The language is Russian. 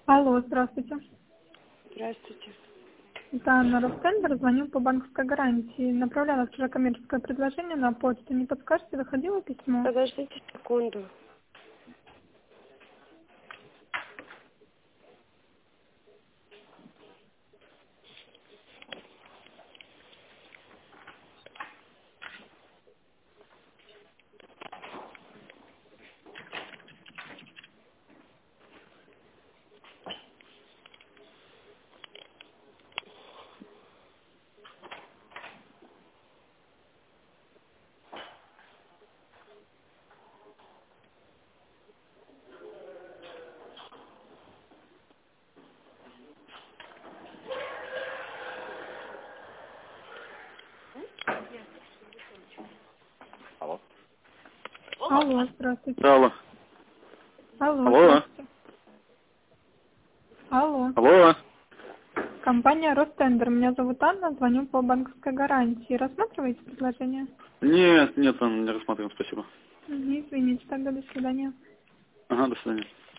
Алло, здравствуйте. Здравствуйте. Это Анна Ростендер, звоню по банковской гарантии. Направляла вчера коммерческое предложение на почту. Не подскажете, доходило письмо? Подождите секунду. Алло. Алло, здравствуйте. Алло. Алло, Алло. здравствуйте. Алло. Алло. Компания Ростендер. Меня зовут Анна, звоню по банковской гарантии. Рассматриваете предложение? Нет, он не рассматриваем, спасибо. Извините, тогда до свидания. Ага, до свидания.